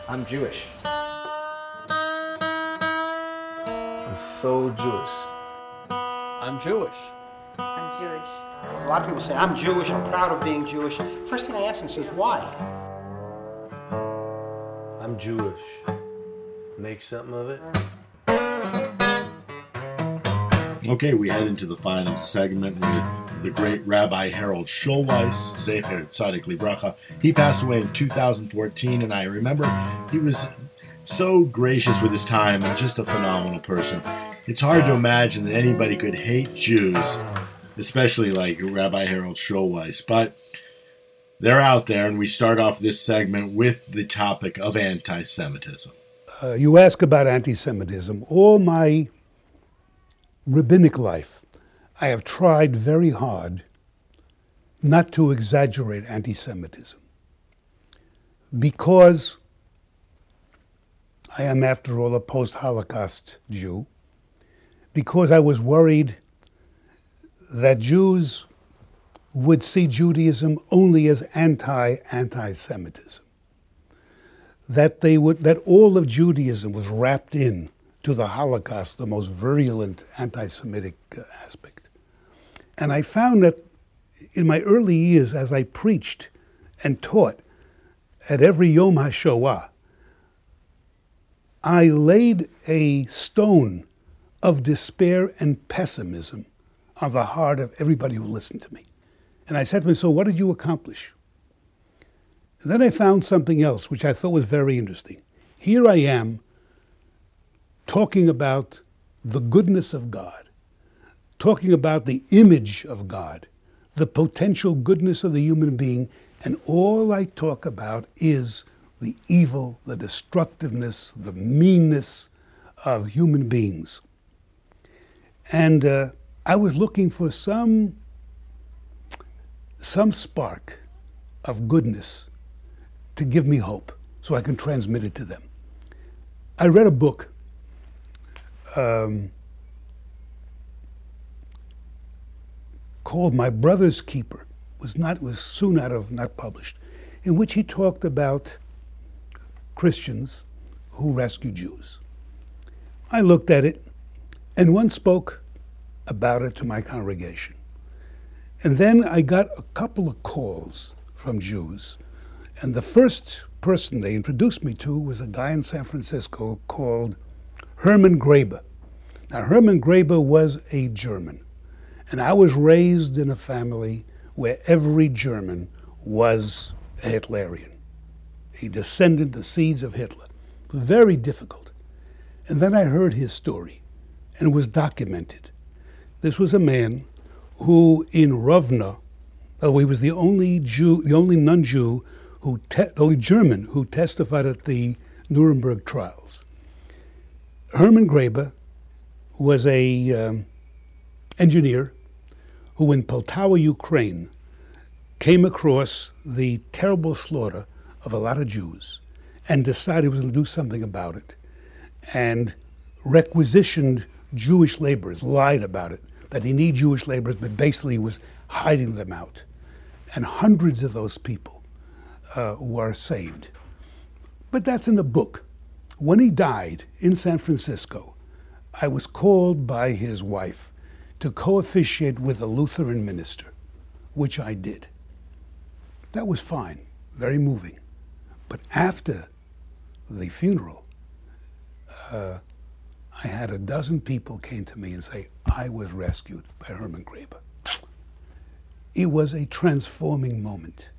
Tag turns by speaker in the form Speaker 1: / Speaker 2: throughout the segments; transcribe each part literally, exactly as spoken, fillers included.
Speaker 1: I'm Jewish.
Speaker 2: I'm so Jewish.
Speaker 3: I'm Jewish.
Speaker 4: I'm Jewish.
Speaker 5: A lot of people say, I'm Jewish, I'm proud of being Jewish. First thing I ask them is, why?
Speaker 2: I'm Jewish. Make something of it.
Speaker 6: Okay, we head into the final segment with the great Rabbi Harold Schulweis, Zecher Tzadik Libracha. He passed away in two thousand fourteen, and I remember he was so gracious with his time and just a phenomenal person. It's hard to imagine that anybody could hate Jews, especially like Rabbi Harold Schulweis, but they're out there, and we start off this segment with the topic of anti-Semitism.
Speaker 7: Uh, you ask about anti-Semitism. All my rabbinic life, I have tried very hard not to exaggerate anti-Semitism, because I am, after all, a post-Holocaust Jew, because I was worried that Jews would see Judaism only as anti-anti-Semitism, that they would, that all of Judaism was wrapped in to the Holocaust, the most virulent anti-Semitic uh, aspect. And I found that in my early years, as I preached and taught at every Yom HaShoah, I laid a stone of despair and pessimism on the heart of everybody who listened to me. And I said to them, so what did you accomplish? And then I found something else, which I thought was very interesting. Here I am, talking about the goodness of God, talking about the image of God, the potential goodness of the human being, and all I talk about is the evil, the destructiveness, the meanness of human beings. And uh, I was looking for some, some spark of goodness to give me hope so I can transmit it to them. I read a book Um, called My Brother's Keeper. It was not was soon out of not published, in which he talked about Christians who rescue Jews. I looked at it, and one spoke about it to my congregation. And then I got a couple of calls from Jews, and the first person they introduced me to was a guy in San Francisco called Herman Graeber. Now, Herman Graeber was a German, and I was raised in a family where every German was a Hitlerian. He descended the seeds of Hitler. It was very difficult. And then I heard his story, and it was documented. This was a man who, in Rovna, oh, he was the only Jew, the only non-Jew, who, te- the only German who testified at the Nuremberg trials. Herman Graeber was a um, engineer who in Poltava, Ukraine, came across the terrible slaughter of a lot of Jews and decided he was going to do something about it, and requisitioned Jewish laborers, lied about it, that he needed Jewish laborers, but basically he was hiding them out. And hundreds of those people uh, were saved. But that's in the book. When he died in San Francisco, I was called by his wife to co-officiate with a Lutheran minister, which I did. That was fine, very moving. But after the funeral, uh, I had a dozen people came to me and say, I was rescued by Herman Graeber. It was a transforming moment.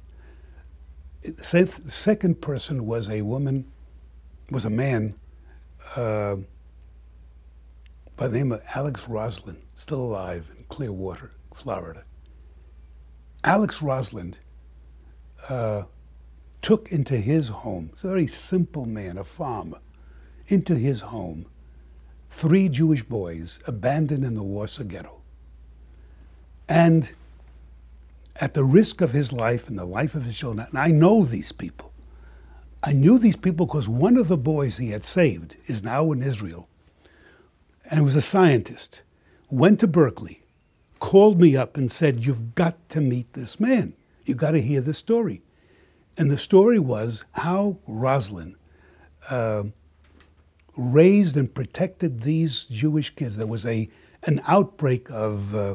Speaker 7: The second person was a woman, was a man uh, by the name of Alex Rosland, still alive in Clearwater, Florida. Alex Rosland uh, took into his home, he's a very simple man, a farmer, into his home, three Jewish boys abandoned in the Warsaw Ghetto. And at the risk of his life and the life of his children, and I know these people, I knew these people because one of the boys he had saved is now in Israel, and was a scientist, went to Berkeley, called me up and said, you've got to meet this man. You've got to hear this story. And the story was how Rosalind uh, raised and protected these Jewish kids. There was a an outbreak of uh,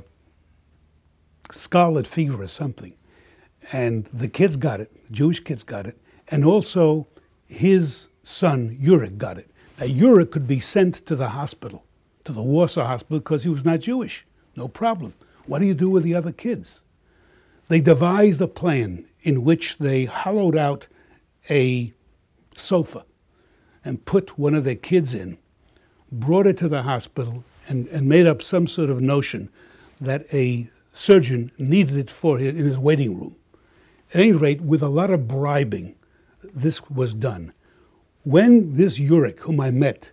Speaker 7: scarlet fever or something, and the kids got it, the Jewish kids got it, and also his son, Yurik, got it. Now, Yurik could be sent to the hospital, to the Warsaw Hospital, because he was not Jewish. No problem. What do you do with the other kids? They devised a plan in which they hollowed out a sofa and put one of their kids in, brought it to the hospital, and, and made up some sort of notion that a surgeon needed it for his, in his waiting room. At any rate, with a lot of bribing, this was done. When this Yurik, whom I met,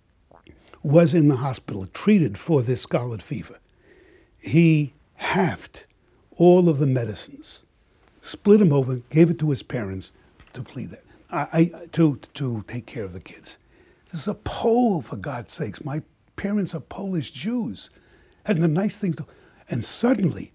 Speaker 7: was in the hospital, treated for this scarlet fever, he halved all of the medicines, split them over, gave it to his parents to plead that, I, I, to, to take care of the kids. This is a Pole, for God's sakes. My parents are Polish Jews. And the nice thing to, and suddenly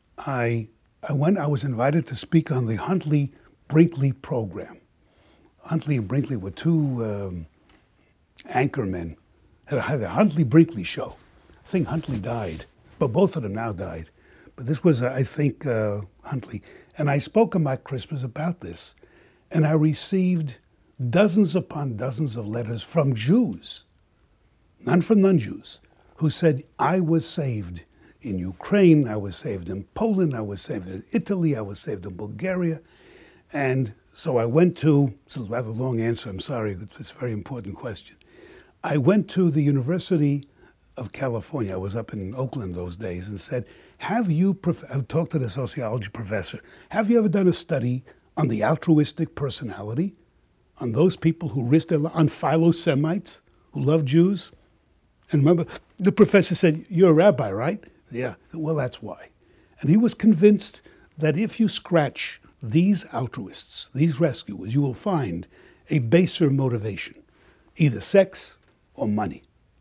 Speaker 7: I, I went, I was invited to speak on the Huntley Brinkley program. Huntley and Brinkley were two um, anchormen, had a, had a Huntley Brinkley show. I think Huntley died, but both of them now died. But this was, uh, I think, uh, Huntley. And I spoke on my Christmas about this. And I received dozens upon dozens of letters from Jews, not from non-Jews, who said, I was saved in Ukraine, I was saved in Poland, I was saved in Italy, I was saved in Bulgaria. And so I went to, this is a rather long answer, I'm sorry, it's a very important question. I went to the University of California, I was up in Oakland those days, and said, have you, prof- I talked to the sociology professor, have you ever done a study on the altruistic personality, on those people who risk their lives, on philo-Semites who love Jews? And remember, the professor said, you're a rabbi, right? Yeah, well, that's why. And he was convinced that if you scratch these altruists, these rescuers, you will find a baser motivation, either sex or money.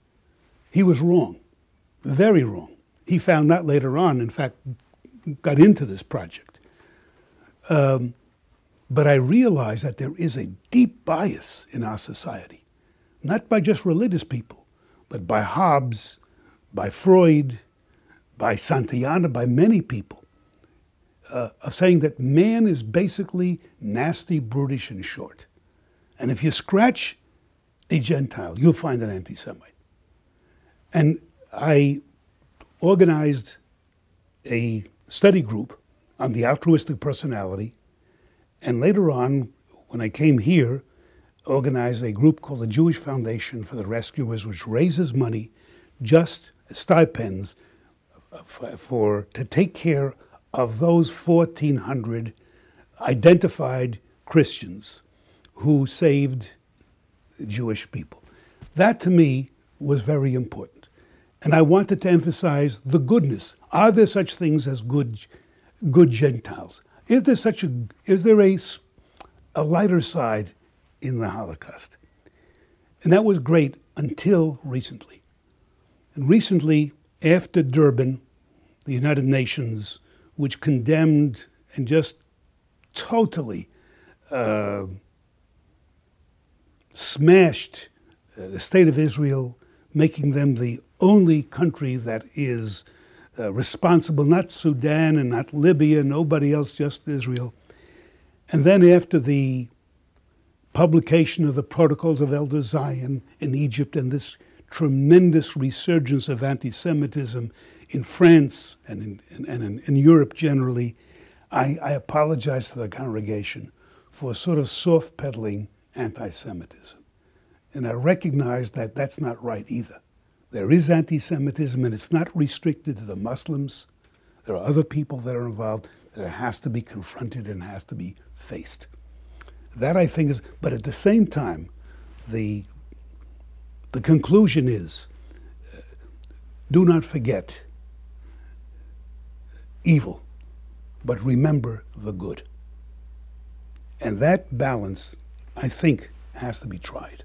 Speaker 7: He was wrong, very wrong. He found that later on, in fact, got into this project. Um, but I realized that there is a deep bias in our society, not by just religious people, but by Hobbes, by Freud, by Santayana, by many people, uh, of saying that man is basically nasty, brutish, and short. And if you scratch a Gentile, you'll find an anti-Semite. And I organized a study group on the altruistic personality, and later on, when I came here, organized a group called the Jewish Foundation for the Rescuers, which raises money, just stipends, for, for to take care of those fourteen hundred identified Christians who saved Jewish people. That, to me, was very important. And I wanted to emphasize the goodness. Are there such things as good, good Gentiles? Is there such a, is there a, a lighter side in the Holocaust? And that was great until recently. And recently, after Durban, the United Nations, which condemned and just totally uh, smashed uh, the state of Israel, making them the only country that is uh, responsible, not Sudan and not Libya, nobody else, just Israel. And then after the publication of the Protocols of Elder Zion in Egypt and this tremendous resurgence of anti-Semitism in France and in, and in, in Europe generally, I, I apologize to the congregation for sort of soft-pedaling anti-Semitism. And I recognize that that's not right either. There is anti-Semitism, and it's not restricted to the Muslims. There are other people that are involved that it has to be confronted and has to be faced. That, I think, is, but at the same time, the, the conclusion is, uh, do not forget evil, but remember the good. And that balance, I think, has to be tried.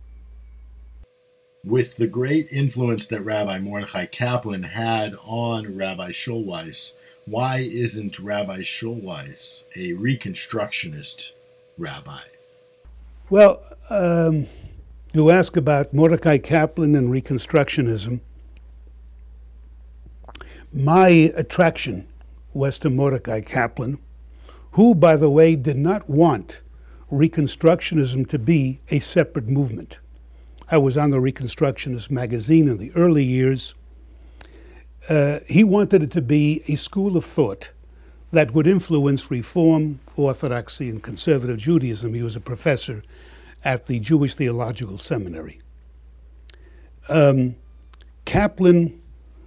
Speaker 6: With the great influence that Rabbi Mordechai Kaplan had on Rabbi Schulweis, why isn't Rabbi Schulweis a Reconstructionist rabbi?
Speaker 7: Well, Um, you ask about Mordecai Kaplan and Reconstructionism. My attraction was to Mordecai Kaplan, who, by the way, did not want Reconstructionism to be a separate movement. I was on the Reconstructionist magazine in the early years. Uh, he wanted it to be a school of thought that would influence Reform, Orthodoxy, and Conservative Judaism. He was a professor at the Jewish Theological Seminary. Um, Kaplan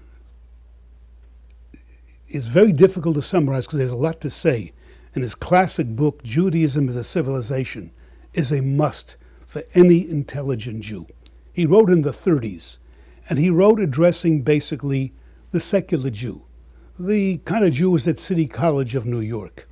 Speaker 7: is very difficult to summarize because there's a lot to say. And his classic book, Judaism as a Civilization, is a must for any intelligent Jew. He wrote in the thirties, and he wrote addressing basically the secular Jew, the kind of Jew was at City College of New York.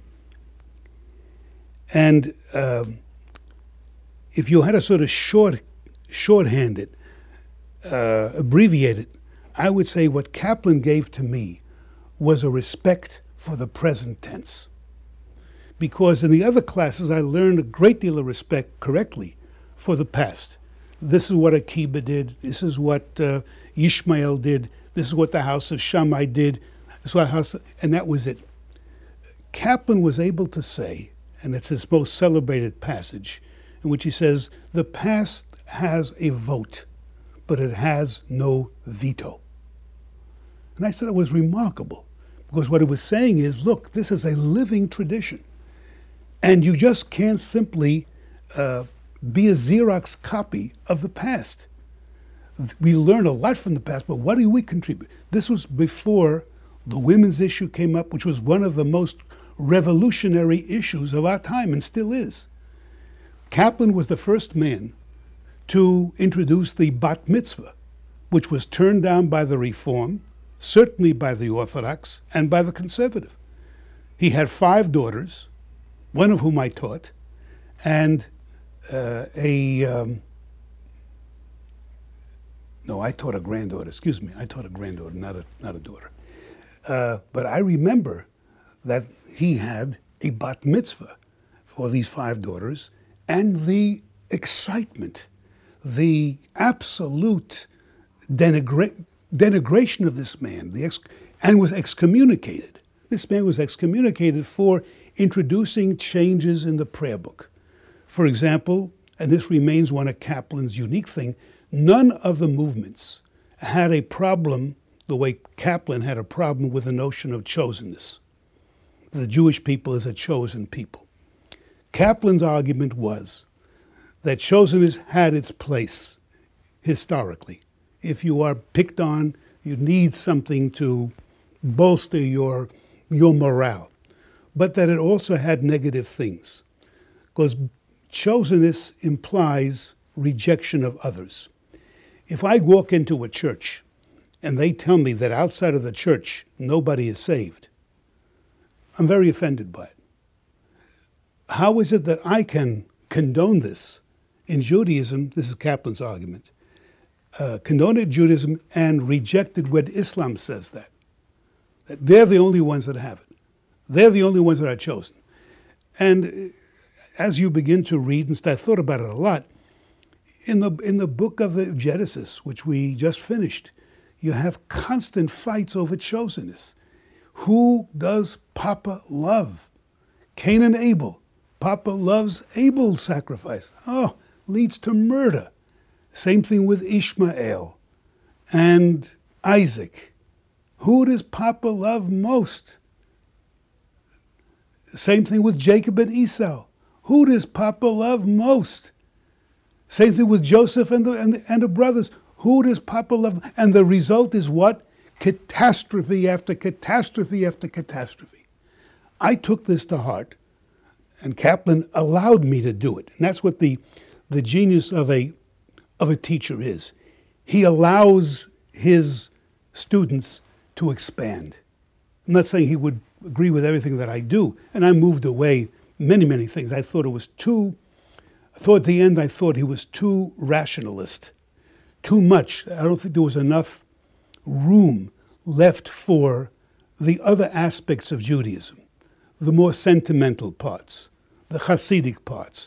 Speaker 7: And um, if you had to sort of short, shorthand it, uh, abbreviate it, I would say what Kaplan gave to me was a respect for the present tense. Because in the other classes, I learned a great deal of respect, correctly, for the past. This is what Akiba did. This is what uh, Ishmael did. This is what the house of Shammai did. This is what house, and that was it. Kaplan was able to say, and it's his most celebrated passage, in which he says, the past has a vote, but it has no veto. And I thought it was remarkable, because what it was saying is, look, this is a living tradition. And you just can't simply uh, be a Xerox copy of the past. We learn a lot from the past, but what do we contribute? This was before the women's issue came up, which was one of the most revolutionary issues of our time, and still is. Kaplan was the first man to introduce the bat mitzvah, which was turned down by the Reform, certainly by the Orthodox, and by the Conservative. He had five daughters, one of whom I taught, and uh, a, um, no, I taught a granddaughter, excuse me, I taught a granddaughter, not a, not a daughter. Uh, but I remember that he had a bat mitzvah for these five daughters, and the excitement, the absolute denigra- denigration of this man, the ex- and was excommunicated. This man was excommunicated for introducing changes in the prayer book. For example, and this remains one of Kaplan's unique thing, none of the movements had a problem the way Kaplan had a problem with the notion of chosenness. The Jewish people is a chosen people. Kaplan's argument was that chosenness had its place historically. If you are picked on, you need something to bolster your, your morale. But that it also had negative things, because chosenness implies rejection of others. If I walk into a church and they tell me that outside of the church nobody is saved, I'm very offended by it. How is it that I can condone this in Judaism? This is Kaplan's argument. Uh, condone it in Judaism and reject it when Islam says that. That they're the only ones that have it. They're the only ones that are chosen. And as you begin to read, and I thought about it a lot, in the in the book of the Genesis, which we just finished, you have constant fights over chosenness. Who does Papa love? Cain and Abel. Papa loves Abel's sacrifice. Oh, leads to murder. Same thing with Ishmael and Isaac. Who does Papa love most? Same thing with Jacob and Esau. Who does Papa love most? Same thing with Joseph and the, and the, and the brothers. Who does Papa love? And the result is what? Catastrophe after catastrophe after catastrophe. I took this to heart, and Kaplan allowed me to do it. And that's what the, the genius of a, of a teacher is. He allows his students to expand. I'm not saying he would agree with everything that I do, and I moved away many, many things. I thought it was too, I thought at the end I thought he was too rationalist, too much. I don't think there was enough room left for the other aspects of Judaism, the more sentimental parts, the Hasidic parts.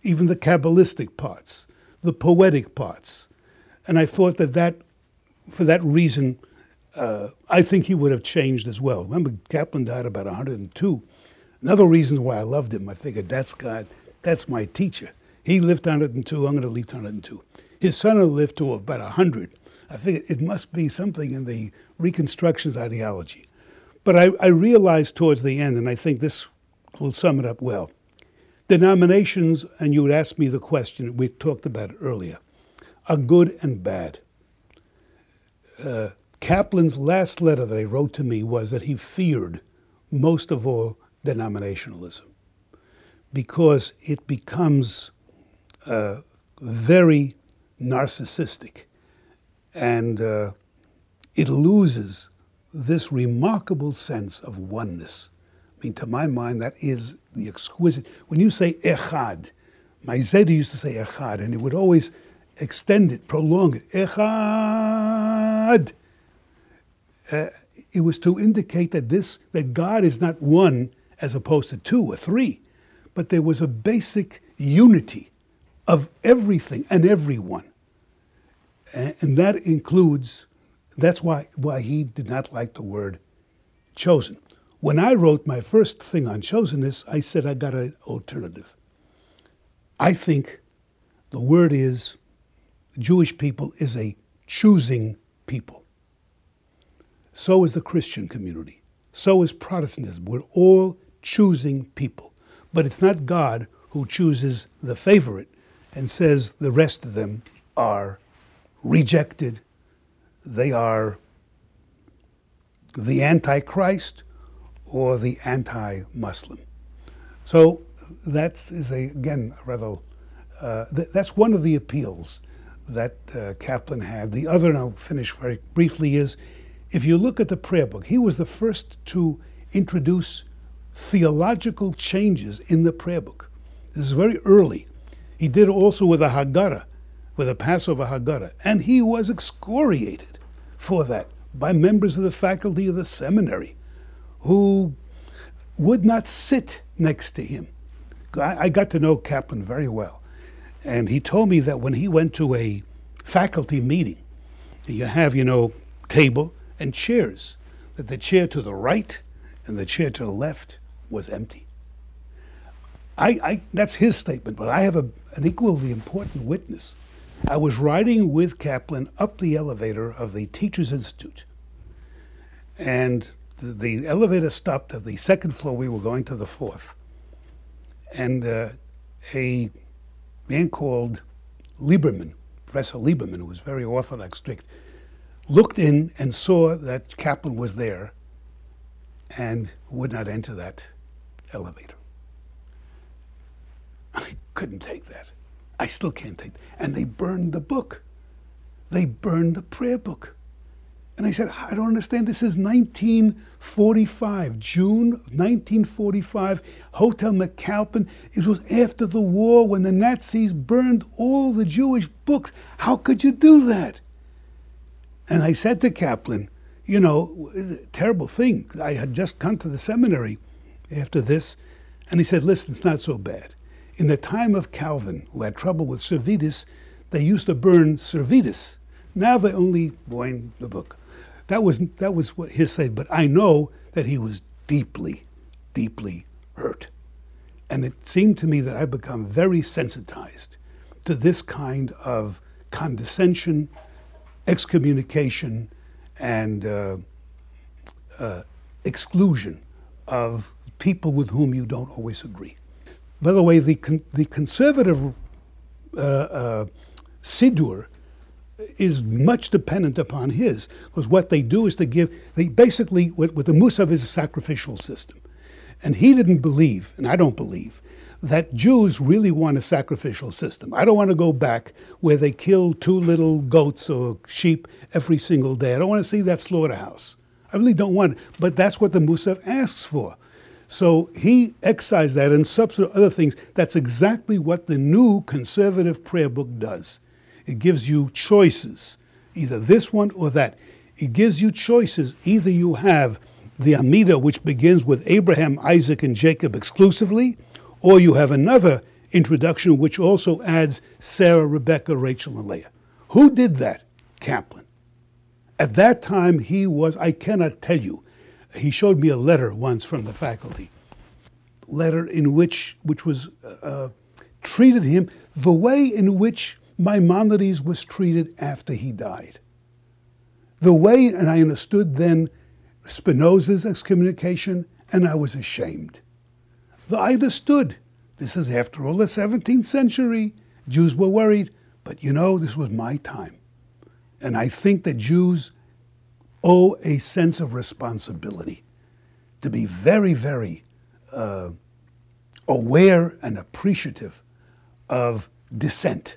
Speaker 7: even the Kabbalistic parts, the poetic parts. And I thought that, that for that reason, uh, I think he would have changed as well. Remember, Kaplan died about one hundred two. Another reason why I loved him, I figured that's God, that's my teacher. He lived one hundred two, I'm going to live one hundred two. His son lived to about one hundred. I figured it must be something in the Reconstructionist ideology. But I, I realized towards the end, and I think this will sum it up well, denominations, and you would ask me the question, we talked about it earlier, are good and bad. Uh, Kaplan's last letter that he wrote to me was that he feared, most of all, denominationalism, because it becomes uh, very narcissistic, and uh, it loses this remarkable sense of oneness. I mean, to my mind, that is the exquisite. When you say echad, my Zayda used to say echad, and he would always extend it, prolong it. Echad. Uh, it was to indicate that this, that God is not one as opposed to two or three, but there was a basic unity of everything and everyone. And, and that includes, that's why, why he did not like the word chosen. When I wrote my first thing on chosenness, I said I got an alternative. I think the word is, Jewish people is a choosing people. So is the Christian community. So is Protestantism. We're all choosing people. But it's not God who chooses the favorite and says the rest of them are rejected. They are the Antichrist or the anti-Muslim. So that is, a, again, rather, uh, th- that's one of the appeals that uh, Kaplan had. The other, and I'll finish very briefly, is if you look at the prayer book, he was the first to introduce theological changes in the prayer book. This is very early. He did also with a Haggadah, with a Passover Haggadah, and he was excoriated for that by members of the faculty of the seminary who would not sit next to him. I, I got to know Kaplan very well, and he told me that when he went to a faculty meeting, you have, you know, table and chairs, that the chair to the right and the chair to the left was empty. I, I that's his statement, but I have a, an equally important witness. I was riding with Kaplan up the elevator of the Teachers Institute, and the, the elevator stopped at the second floor. We were going to the fourth, and uh, a man called Lieberman, Professor Lieberman, who was very orthodox, strict, looked in and saw that Kaplan was there and would not enter that elevator. I couldn't take that. I still can't take it. And they burned the book. They burned the prayer book. And I said, I don't understand. This is nineteen forty-five, June nineteen forty-five, Hotel McAlpin. It was after the war when the Nazis burned all the Jewish books. How could you do that? And I said to Kaplan, you know, terrible thing. I had just come to the seminary after this. And he said, listen, it's not so bad. In the time of Calvin, who had trouble with Servetus, they used to burn Servetus. Now they only burn the book. That was that was what his said, but I know that he was deeply, deeply hurt. And it seemed to me that I'd become very sensitized to this kind of condescension, excommunication, and uh, uh, exclusion of people with whom you don't always agree. By the way, the con- the conservative uh, uh, Siddur is much dependent upon his, because what they do is to give, they basically, what, what the Musaf is a sacrificial system. And he didn't believe, and I don't believe, that Jews really want a sacrificial system. I don't want to go back where they kill two little goats or sheep every single day. I don't want to see that slaughterhouse. I really don't want it. But that's what the Musaf asks for. So he excised that and substitute other things. That's exactly what the new conservative prayer book does. It gives you choices, either this one or that. It gives you choices. Either you have the Amidah, which begins with Abraham, Isaac, and Jacob exclusively, or you have another introduction, which also adds Sarah, Rebecca, Rachel, and Leah. Who did that? Kaplan. At that time, he was, I cannot tell you, he showed me a letter once from the faculty, letter in which, which was, uh, treated him the way in which Maimonides was treated after he died. The way, and I understood then Spinoza's excommunication, and I was ashamed. Though I understood, this is after all the seventeenth century, Jews were worried, but you know, this was my time. And I think that Jews owe a sense of responsibility to be very, very uh, aware and appreciative of dissent,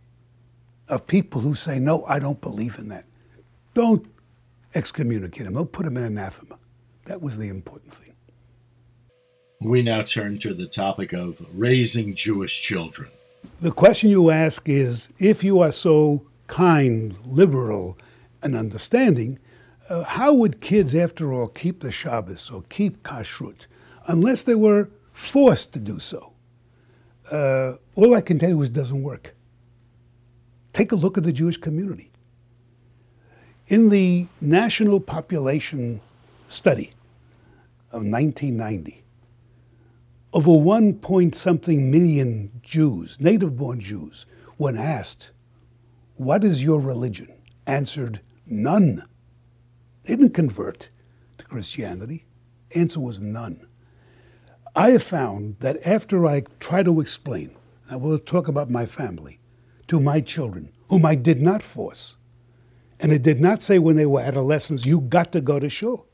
Speaker 7: of people who say, no, I don't believe in that. Don't excommunicate them. Don't put them in anathema. That was the important thing.
Speaker 6: We now turn to the topic of raising Jewish children.
Speaker 7: The question you ask is, if you are so kind, liberal, and understanding, uh, how would kids, after all, keep the Shabbos or keep kashrut unless they were forced to do so? Uh, all I can tell you is it doesn't work. Take a look at the Jewish community. In the National Population Study of nineteen ninety, over one point something million Jews, native-born Jews, when asked, what is your religion? Answered, none. They didn't convert to Christianity. Answer was none. I have found that after I try to explain, I will talk about my family, to my children, whom I did not force, and it did not say when they were adolescents, you got to go to shul.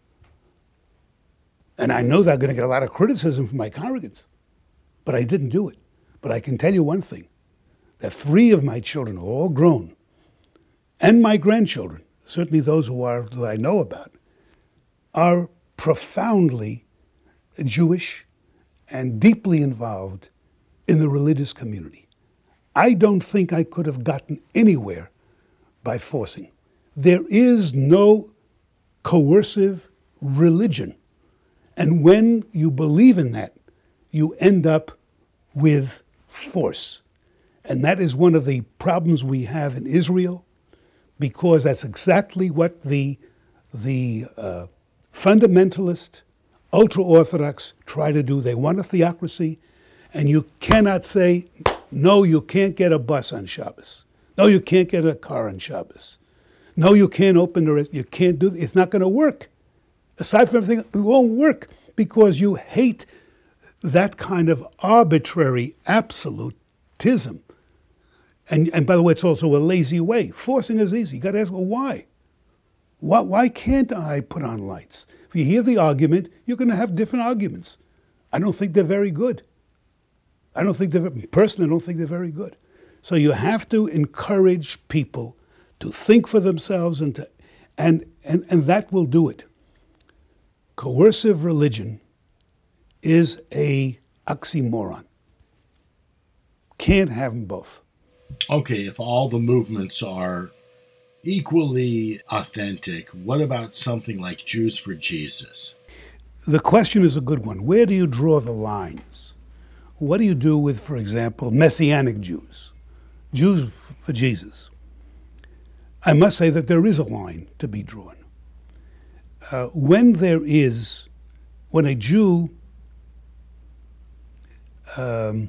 Speaker 7: And I know that I'm going to get a lot of criticism from my congregants, but I didn't do it. But I can tell you one thing, that three of my children are all grown, and my grandchildren, certainly those who are that I know about, are profoundly Jewish and deeply involved in the religious community. I don't think I could have gotten anywhere by forcing. There is no coercive religion. And when you believe in that, you end up with force. And that is one of the problems we have in Israel, because that's exactly what the, the uh, fundamentalist, ultra-Orthodox try to do. They want a theocracy, and you cannot say, no, you can't get a bus on Shabbos. No, you can't get a car on Shabbos. No, you can't open the rest. You can't do it. It's not going to work. Aside from everything, it won't work because you hate that kind of arbitrary absolutism. And, and by the way, it's also a lazy way. Forcing is easy. You got to ask, well, why? why? Why can't I put on lights? If you hear the argument, you're going to have different arguments. I don't think they're very good. I don't think they're, personally, I don't think they're very good. So you have to encourage people to think for themselves, and to, and, and, and that will do it. Coercive religion is a oxymoron. Can't have them both.
Speaker 6: Okay, if all the movements are equally authentic, what about something like Jews for Jesus?
Speaker 7: The question is a good one. Where do you draw the lines? What do you do with, for example, Messianic Jews? Jews for Jesus. I must say that there is a line to be drawn. Uh, when there is, when a Jew um,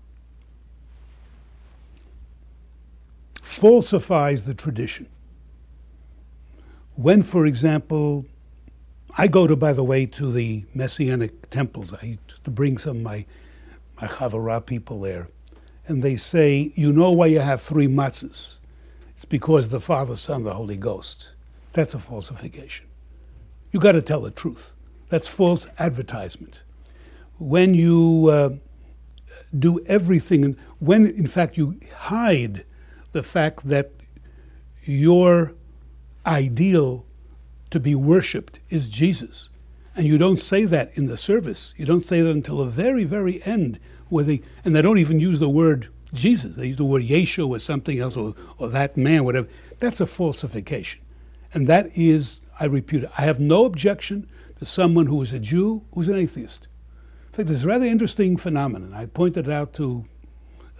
Speaker 7: falsifies the tradition, when, for example, I go to, by the way, to the Messianic temples. I used to bring some of my, my Chavurah people there, and they say, you know why you have three matzahs? It's because of the Father, Son, the Holy Ghost. That's a falsification. You got to tell the truth. That's false advertisement. When you uh, do everything, when in fact you hide the fact that your ideal to be worshipped is Jesus, and you don't say that in the service, you don't say that until the very, very end, where they, and they don't even use the word Jesus. They use the word Yeshua or something else, or, or that man, whatever. That's a falsification. And that is, I repeat it, I have no objection to someone who is a Jew who's an atheist. In fact, there's a rather interesting phenomenon. I pointed out to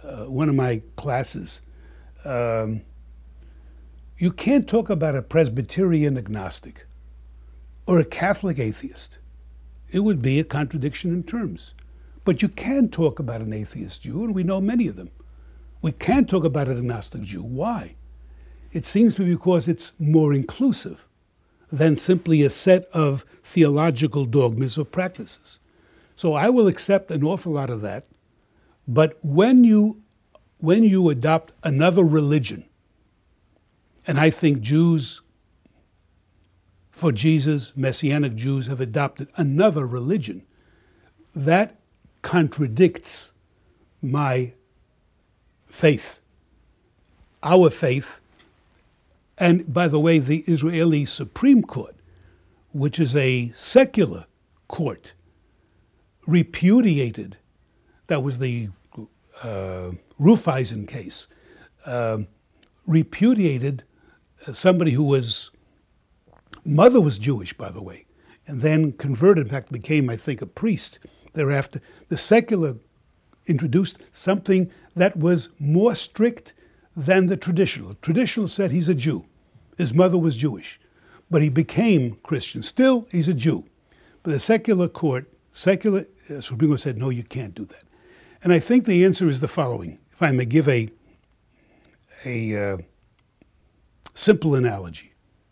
Speaker 7: uh, one of my classes, um, you can't talk about a Presbyterian agnostic or a Catholic atheist. It would be a contradiction in terms. But you can talk about an atheist Jew, and we know many of them. We can't talk about an agnostic Jew. Why? It seems to be because it's more inclusive than simply a set of theological dogmas or practices. So I will accept an awful lot of that. But when you, when you adopt another religion, and I think Jews, for Jesus, Messianic Jews have adopted another religion, that contradicts my faith, our faith. And by the way, the Israeli Supreme Court, which is a secular court, repudiated, that was the uh, Rufeisen case, uh, repudiated somebody who was, mother was Jewish, by the way, and then converted, in fact, became, I think, a priest thereafter. The secular introduced something that was more strict than the traditional. Traditional said he's a Jew. His mother was Jewish, but he became Christian. Still, he's a Jew. But the secular court, secular uh, Supreme Court said, no, you can't do that. And I think the answer is the following. If I may give a, a uh, simple analogy.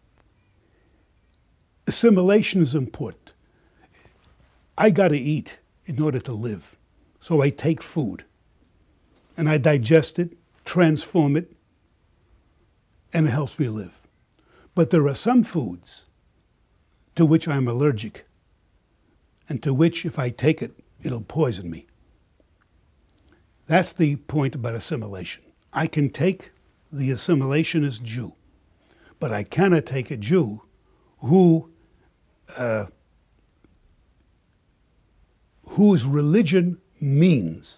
Speaker 7: Assimilation is important. I got to eat in order to live. So I take food and I digest it, transform it, and it helps me live. But there are some foods to which I'm allergic and to which, if I take it, it'll poison me. That's the point about assimilation. I can take the assimilationist Jew, but I cannot take a Jew who uh, whose religion means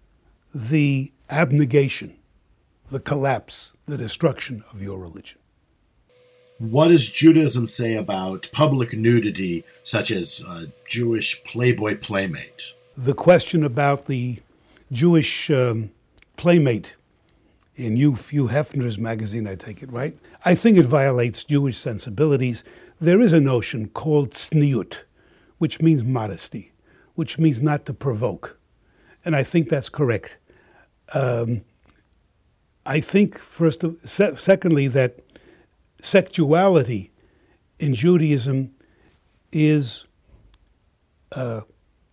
Speaker 7: the abnegation, the collapse, the destruction of your religion.
Speaker 6: What does Judaism say about public nudity, such as uh, Jewish Playboy Playmate?
Speaker 7: The question about the Jewish um, Playmate in Hugh, Hugh Hefner's magazine, I take it, right? I think it violates Jewish sensibilities. There is a notion called tzniut, which means modesty, which means not to provoke. And I think that's correct. Um, I think, first, of, se- secondly, that sexuality in Judaism is uh,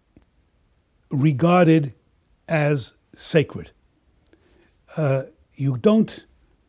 Speaker 7: regarded as sacred. Uh, you don't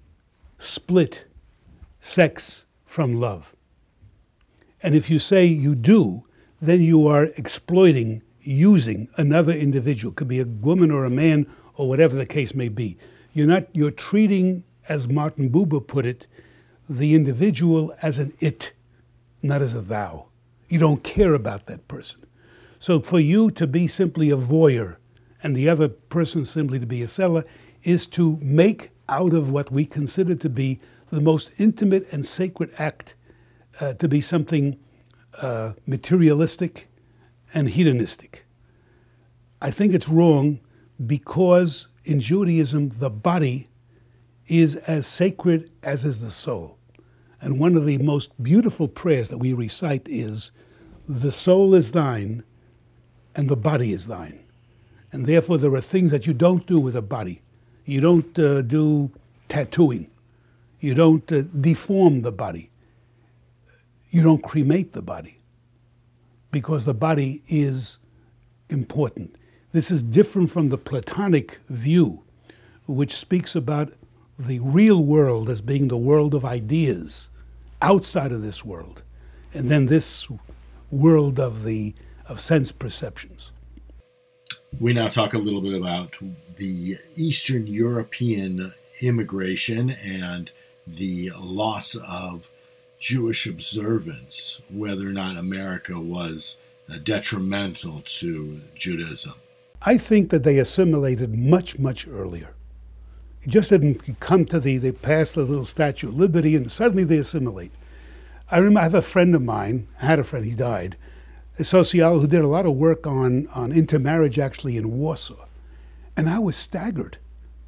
Speaker 7: split sex from love. And if you say you do, then you are exploiting, using another individual. It could be a woman or a man or whatever the case may be. You're not, you're treating, as Martin Buber put it, the individual as an it, not as a thou. You don't care about that person. So for you to be simply a voyeur and the other person simply to be a seller is to make out of what we consider to be the most intimate and sacred act uh, to be something uh, materialistic and hedonistic. I think it's wrong because in Judaism the body is as sacred as is the soul. And one of the most beautiful prayers that we recite is, the soul is thine and the body is thine. And therefore there are things that you don't do with a body. You don't uh, do tattooing. You don't uh, deform the body. You don't cremate the body because the body is important. This is different from the Platonic view, which speaks about the real world as being the world of ideas outside of this world, and then this world of the of sense perceptions.
Speaker 6: We now talk a little bit about the Eastern European immigration and the loss of Jewish observance, whether or not America was detrimental to Judaism.
Speaker 7: I think that they assimilated much, much earlier. It just didn't come to the, they passed the little Statue of Liberty and suddenly they assimilate. I remember I have a friend of mine, I had a friend, he died, a sociologist who did a lot of work on, on intermarriage actually in Warsaw. And I was staggered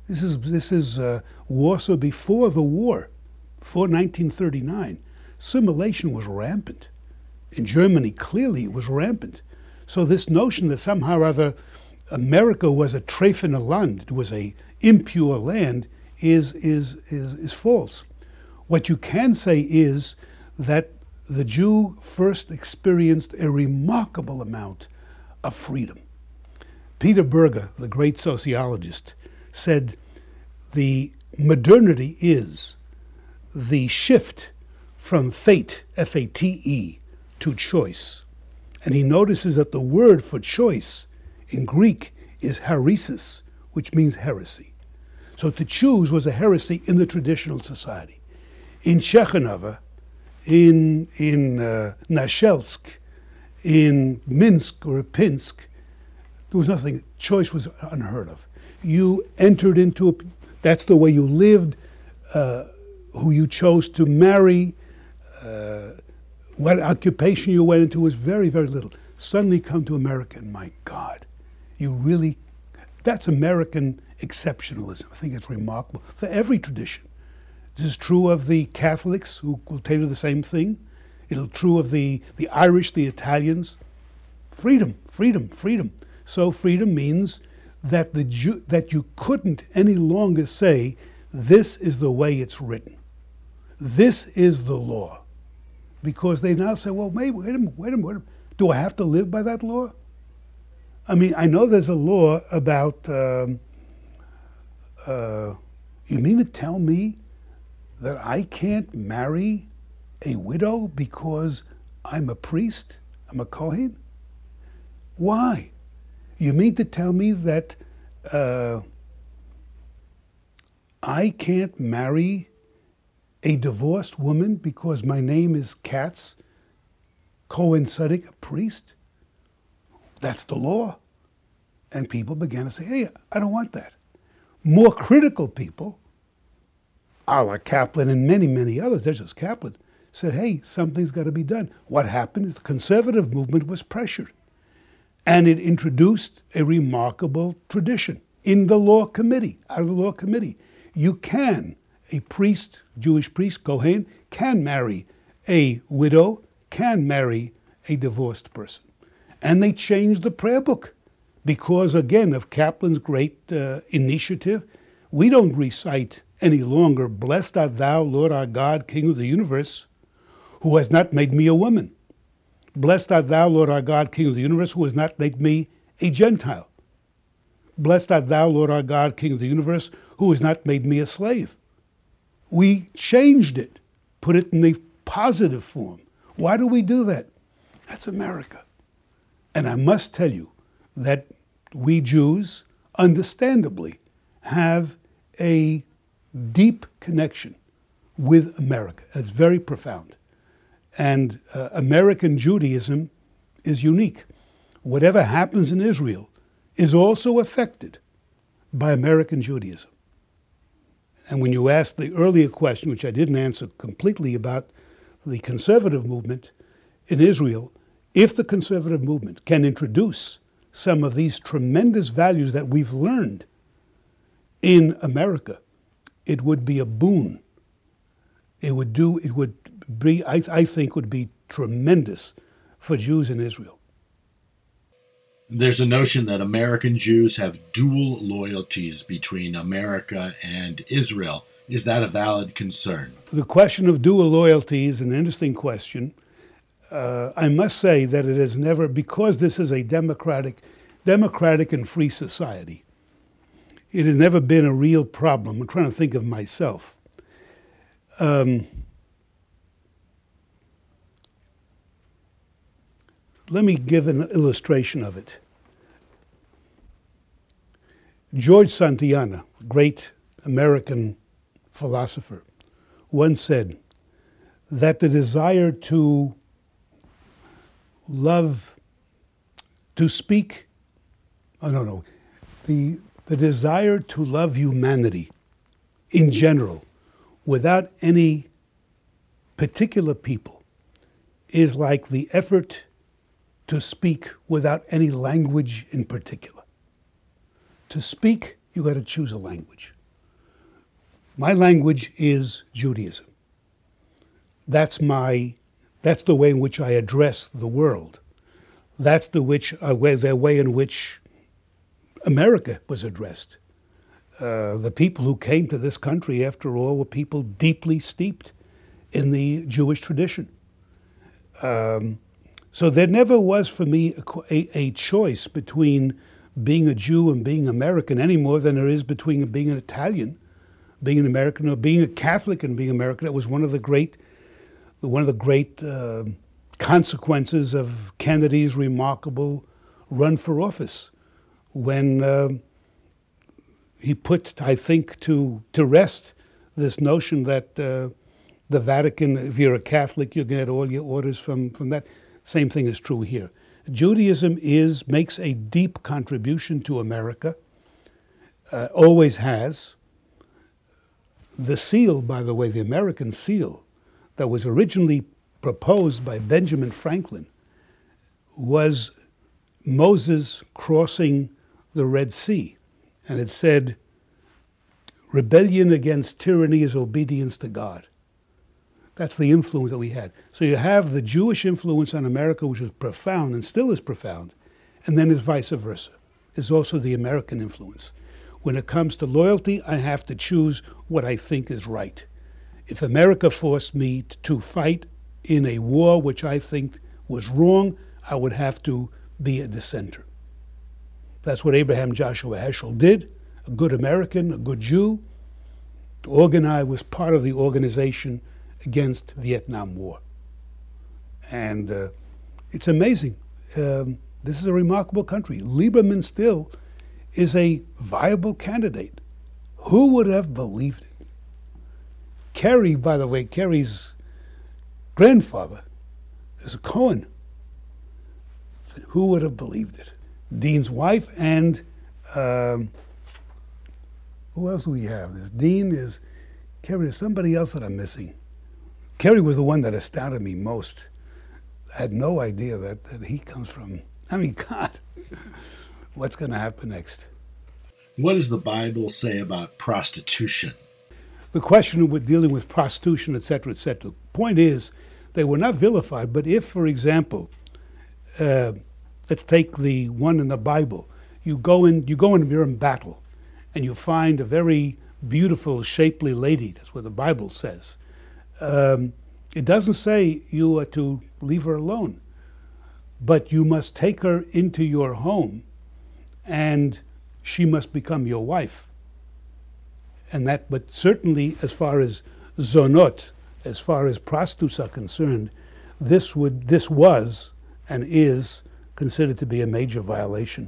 Speaker 7: This is, this is uh, Warsaw before the war, before nineteen thirty-nine. Assimilation was rampant. In Germany, clearly it was rampant. So this notion that somehow or other America was a trefene land, it was a impure land, is, is, is, is false. What you can say is that the Jew first experienced a remarkable amount of freedom. Peter Berger, the great sociologist, said the modernity is the shift from fate, F A T E, to choice. And he notices that the word for choice in Greek is haresis, which means heresy. So to choose was a heresy in the traditional society. In Chekhanova, in, in uh, Nashelsk, in Minsk or Pinsk, there was nothing, choice was unheard of. You entered into, a, that's the way you lived, uh, who you chose to marry, uh, what occupation you went into was very, very little. Suddenly come to America, and my God, you really, that's American exceptionalism. I think it's remarkable for every tradition. This is true of the Catholics, who will tell you the same thing. It'll be true of the, the Irish, the Italians. Freedom, freedom, freedom. So freedom means that, the Jew, that you couldn't any longer say, this is the way it's written. This is the law. Because they now say, well, maybe, wait a minute, wait a minute, wait a minute. Do I have to live by that law? I mean, I know there's a law about, um, uh, you mean to tell me that I can't marry a widow because I'm a priest? I'm a Kohen? Why? You mean to tell me that uh, I can't marry a divorced woman because my name is Katz, Cohen Tzaddik, a priest? That's the law. And people began to say, hey, I don't want that. More critical people, a la Kaplan and many, many others, there's just Kaplan, said, hey, something's got to be done. What happened is the conservative movement was pressured. And it introduced a remarkable tradition in the law committee, out of the law committee. You can, a priest, Jewish priest, Kohen, can marry a widow, can marry a divorced person. And they changed the prayer book because, again, of Kaplan's great uh, initiative. We don't recite any longer, blessed art thou, Lord our God, King of the universe, who has not made me a woman. Blessed art thou, Lord our God, King of the universe, who has not made me a Gentile. Blessed art thou, Lord our God, King of the universe, who has not made me a slave. We changed it, put it in the positive form. Why do we do that? That's America. And I must tell you that we Jews, understandably, have a deep connection with America. It's very profound. And uh, American Judaism is unique. Whatever happens in Israel is also affected by American Judaism. And when you asked the earlier question, which I didn't answer completely, about the conservative movement in Israel, if the conservative movement can introduce some of these tremendous values that we've learned in America, it would be a boon. It would do, it would be, I, I think, would be tremendous for Jews in Israel.
Speaker 6: There's a notion that American Jews have dual loyalties between America and Israel. Is that a valid concern?
Speaker 7: The question of dual loyalty is an interesting question. Uh, I must say that it has never, because this is a democratic, democratic and free society, it has never been a real problem. I'm trying to think of myself. Um, let me give an illustration of it. George Santayana, great American philosopher, once said that the desire to love, to speak, oh no, no, the, the desire to love humanity in general without any particular people is like the effort to speak without any language in particular. To speak you got to choose a language. My language is Judaism. That's my, that's the way in which I address the world. That's the which uh, way, the way in which America was addressed. Uh, the people who came to this country, after all, were people deeply steeped in the Jewish tradition. Um, so there never was for me a, a, a choice between being a Jew and being American any more than there is between being an Italian, being an American, or being a Catholic and being American. It was one of the great, one of the great uh, consequences of Kennedy's remarkable run for office, when uh, he put, I think, to to rest this notion that uh, the Vatican, if you're a Catholic, you get all your orders from, from that. Same thing is true here. Judaism is makes a deep contribution to America, uh, always has. The seal, by the way, the American seal, that was originally proposed by Benjamin Franklin, was Moses crossing the Red Sea. And it said, rebellion against tyranny is obedience to God. That's the influence that we had. So you have the Jewish influence on America, which is profound and still is profound, and then is vice versa. Is also the American influence. When it comes to loyalty, I have to choose what I think is right. If America forced me to fight in a war which I think was wrong, I would have to be a dissenter. That's what Abraham Joshua Heschel did, a good American, a good Jew. Organize was part of the organization against Vietnam War. And uh, it's amazing. Um, this is a remarkable country. Lieberman still is a viable candidate. Who would have believed it? Kerry, by the way, Kerry's grandfather is a Cohen. Who would have believed it? Dean's wife and um, who else do we have? There's Dean, is Kerry, there's somebody else that I'm missing. Kerry was the one that astounded me most. I had no idea that, that he comes from, I mean, God, what's going to happen next?
Speaker 6: What does the Bible say about prostitution?
Speaker 7: The question with dealing with prostitution, et cetera, et cetera. The point is, they were not vilified, but if, for example, uh, let's take the one in the Bible, you go in, you go in, you're in battle, and you find a very beautiful, shapely lady. That's what the Bible says. Um, it doesn't say you are to leave her alone, but you must take her into your home, and she must become your wife. And that, but certainly as far as zonot, as far as prostitutes are concerned, this would, this was and is considered to be a major violation.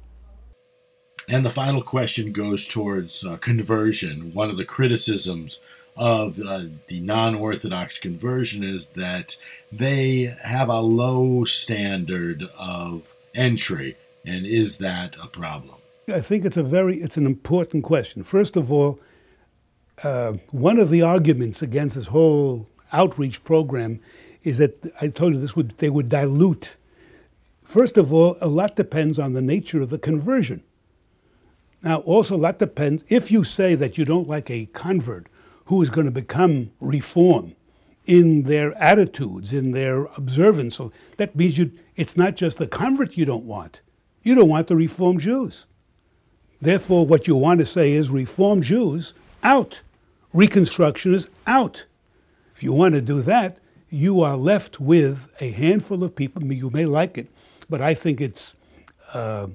Speaker 6: And the final question goes towards uh, conversion. One of the criticisms of uh, the non-Orthodox conversion is that they have a low standard of entry. And is that a problem?
Speaker 7: I think it's a very, it's an important question. First of all, uh, one of the arguments against this whole outreach program is that, I told you this would, they would dilute. First of all, a lot depends on the nature of the conversion. Now, also a lot depends, if you say that you don't like a convert who is going to become reform in their attitudes, in their observance, so that means you, it's not just the convert you don't want. You don't want the Reformed Jews. Therefore, what you want to say is Reformed Jews out. Reconstruction is out. If you want to do that, you are left with a handful of people. I mean, you may like it, but I think it's uh,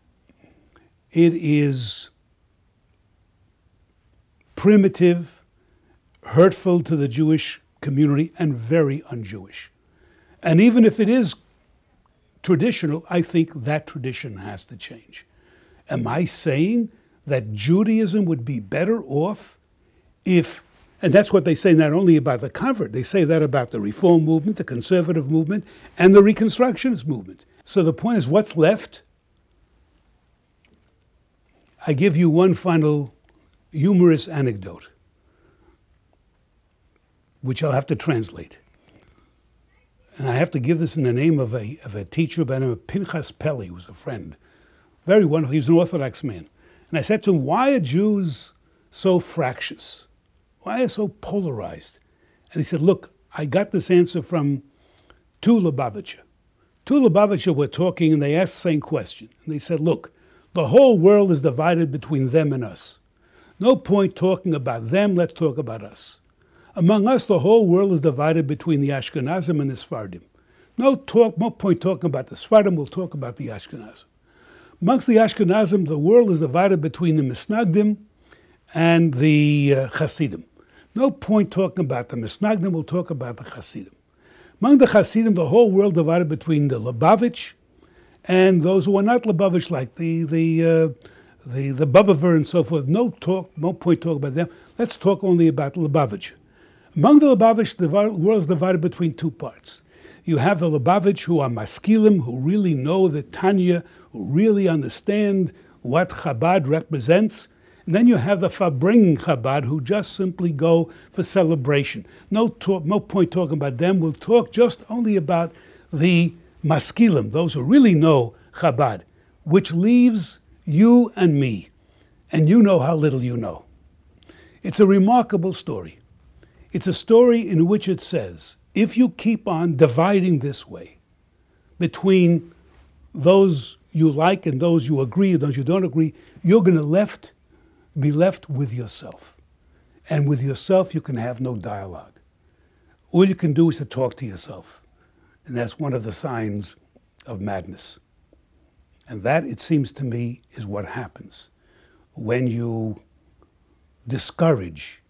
Speaker 7: it is primitive, hurtful to the Jewish community, and very un-Jewish. And even if it is traditional, I think that tradition has to change. Am I saying that Judaism would be better off if, and that's what they say not only about the convert, they say that about the Reform movement, the conservative movement, and the Reconstructionist movement. So the point is, what's left? I give you one final humorous anecdote, which I'll have to translate. And I have to give this in the name of a, of a teacher by the name of Pinchas Pelly, who was a friend. Very wonderful. He was an Orthodox man. And I said to him, why are Jews so fractious? Why are they so polarized? And he said, look, I got this answer from two Lubavitcher. Two Lubavitcher were talking and they asked the same question. And they said, look, the whole world is divided between them and us. No point talking about them, let's talk about us. Among us, the whole world is divided between the Ashkenazim and the Sephardim. No talk, no point talking about the Sephardim, we'll talk about the Ashkenazim. Amongst the Ashkenazim, the world is divided between the Misnagdim and the uh, Hasidim. No point talking about the Misnagdim, we'll talk about the Hasidim. Among the Hasidim, the whole world divided between the Lubavitch and those who are not Lubavitch, like the the uh, the the Bubbaver and so forth. No talk, no point talking about them. Let's talk only about Lubavitch. Among the Lubavitch, the world is divided between two parts. You have the Lubavitch who are maskilim, who really know the Tanya, who really understand what Chabad represents. And then you have the Fabring Chabad who just simply go for celebration. No talk, no point talking about them. We'll talk just only about the maskilim, those who really know Chabad, which leaves you and me. And you know how little you know. It's a remarkable story. It's a story in which it says, if you keep on dividing this way between those you like and those you agree and those you don't agree, you're going to left, be left with yourself. And with yourself, you can have no dialogue. All you can do is to talk to yourself. And that's one of the signs of madness. And that, it seems to me, is what happens when you discourage,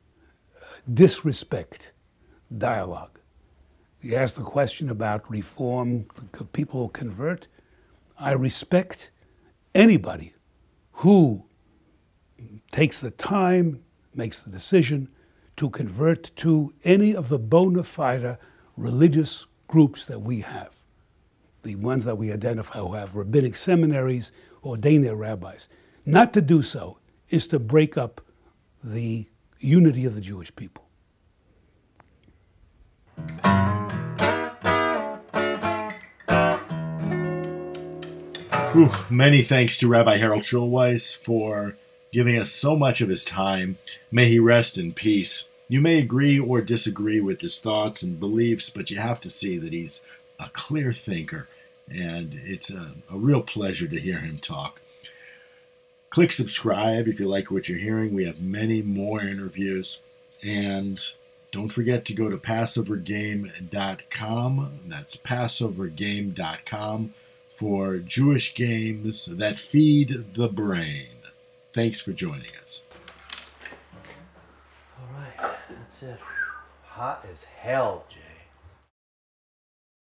Speaker 7: disrespect dialogue. You ask the question about reform, could people convert? I respect anybody who takes the time, makes the decision to convert to any of the bona fide religious groups that we have. The ones that we identify who have rabbinic seminaries, ordain their rabbis. Not to do so is to break up the unity of the Jewish people.
Speaker 6: Whew. Many thanks to Rabbi Harold Schulweis for giving us so much of his time. May he rest in peace. You may agree or disagree with his thoughts and beliefs, but you have to see that he's a clear thinker, and it's a, a real pleasure to hear him talk. Click subscribe if you like what you're hearing. We have many more interviews. And don't forget to go to Passover Game dot com. That's Passover Game dot com for Jewish games that feed the brain. Thanks for joining us.
Speaker 2: All right, that's it. Hot as hell, Jay.